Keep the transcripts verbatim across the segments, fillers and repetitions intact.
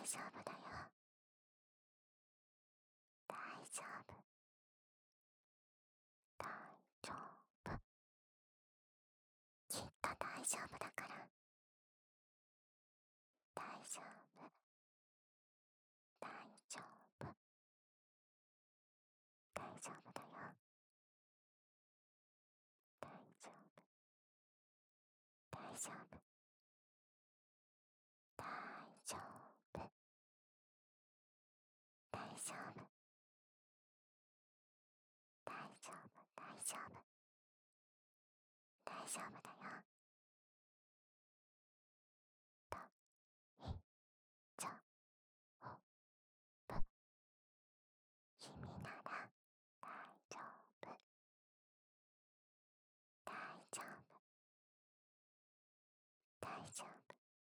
丈夫だよ。大丈夫。大丈夫。きっと大丈夫だから。大丈夫。大丈夫。大丈夫だよ。大丈夫。大丈夫。大丈夫。大丈夫。大丈夫。大丈夫。大丈夫だよ。と、い、ちょ、ほ、ぶ。君なら大丈夫。大丈夫。大丈夫。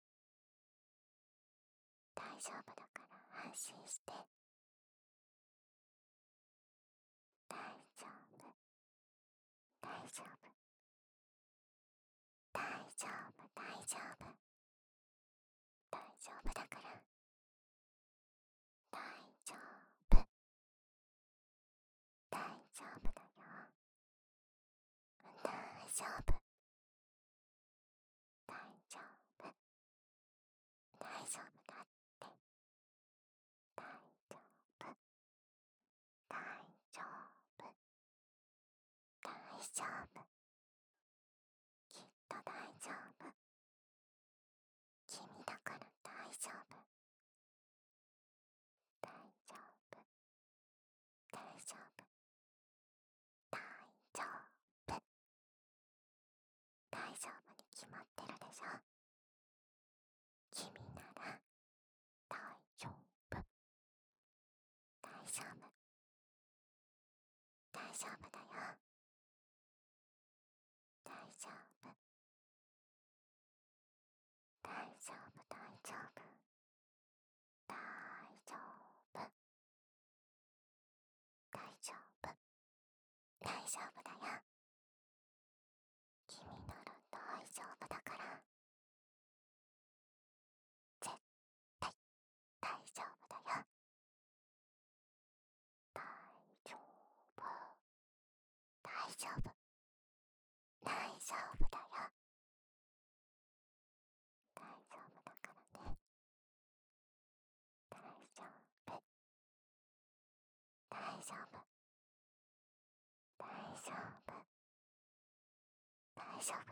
大丈夫だから安心して。大丈夫。大丈夫。大丈夫。大丈夫。大丈夫だから。大丈夫。大丈夫だよ。大丈夫。大丈夫。大丈夫だって。大丈夫。大丈夫。大丈夫。きっと大丈夫。君だから大丈夫。大丈夫。大丈夫。大丈夫。大丈夫に決まってるでしょ。君なら大丈夫。大丈夫。大丈夫だよ。大丈夫。大丈夫。大丈夫。大丈夫。大丈夫。大丈夫だよ。君なら大丈夫だから。絶対大丈夫だよ。大丈夫。大丈夫。大丈夫だよ。大丈夫だからね。大丈夫。大丈夫。大丈夫。大丈夫。